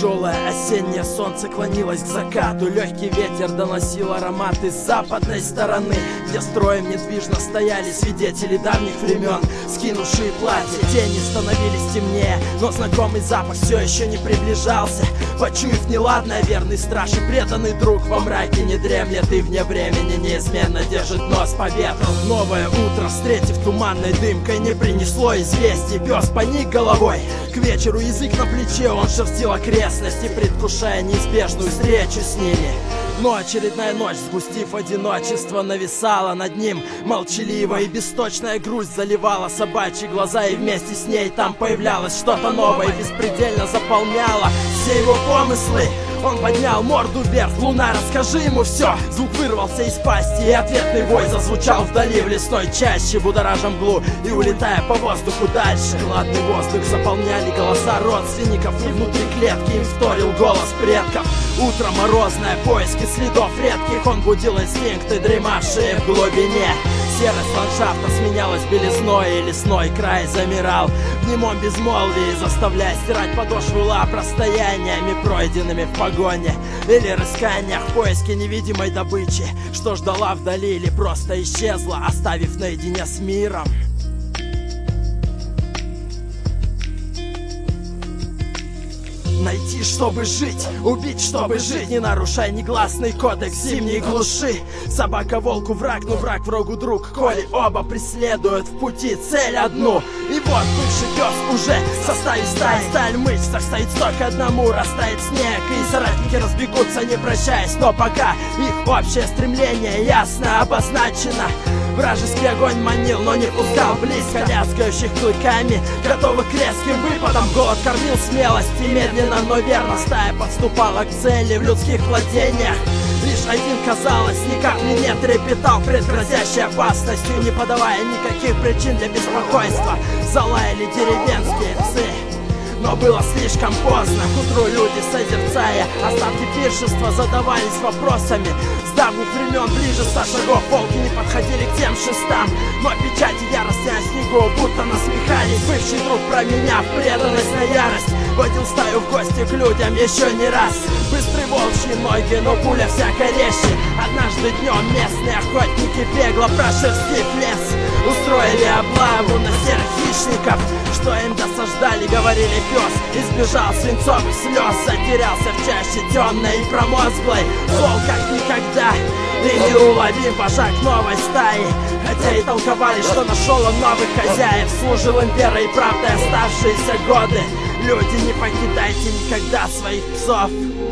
Тяжелое осеннее солнце клонилось к закату. Легкий ветер доносил ароматы с западной стороны, где строем недвижно стояли свидетели давних времен, скинувшие платья. Тени становились темнее, но знакомый запах все еще не приближался. Почуяв неладное, верный страж и преданный друг во мраке не дремлет и вне времени неизменно держит нос по ветру. Новое утро, встретив туманной дымкой, не принесло известий. Пес поник головой. К вечеру язык на плече, он шерстил окрестности, предвкушая неизбежную встречу с ними. Но очередная ночь, сгустив одиночество, нависала над ним молчаливо, и бесточная грусть заливала собачьи глаза, и вместе с ней там появлялось что-то новое, и беспредельно заполняло все его помыслы. Он поднял морду вверх: «Луна, расскажи ему все!» Звук вырвался из пасти, и ответный вой зазвучал вдали в лесной чаще, будоража мглу и улетая по воздуху дальше. Гладный воздух заполняли голоса родственников, и внутри клетки им вторил голос предков. Утро морозное, поиски следов редких, он будил инстинкты, дремавшие в глубине. Серость ландшафта сменялась белизной, и лесной край замирал в немом безмолвии, заставляя стирать подошву лап расстояниями, пройденными в погоне или рысканиях в поиске невидимой добычи, что ждала вдали или просто исчезла, оставив наедине с миром. Найти, чтобы жить, убить, чтобы жить, не нарушай негласный кодекс зимней глуши. Собака волку враг, но враг врагу друг, коли оба преследуют в пути цель одну. И вот бывший пес уже в составе стаи, сталь в мышцах стоит стой к одному, растает снег, и соратники разбегутся, не прощаясь. Но пока их общее стремление ясно обозначено. Вражеский огонь манил, но не пускал близко, лязгающих клыками, готовых к резким выпадам. Голод кормил смелость, и медленно, но верно стая подступала к цели в людских владениях. Лишь один, казалось, ни капли не трепетал пред грозящей опасностью, не подавая никаких причин для беспокойства. Залаяли деревенские псы, но было слишком поздно. К утру люди, созерцая остатки пиршества, задавались вопросами. С давних времен, ближе 100 шагов, волки не подходили к тем шестам, но печати ярости на снегу будто насмехались. Бывший друг, променяв преданность на ярость, водил стаю в гости к людям еще не раз. Быстрые волчьи ноги, но пуля всяко резче. Однажды днем местные охотники, бегло прошерстив лес, устроили облаву на серых хищников, что им досаждали, говорили пес. Избежал свинцовых слез, затерялся в чаще темной и промозглой. Зол как никогда и неуловим вожак новой стаи. Хотя и толковали, что нашел он новых хозяев, служил им верой и правдой оставшиеся годы. Люди, не покидайте никогда своих псов.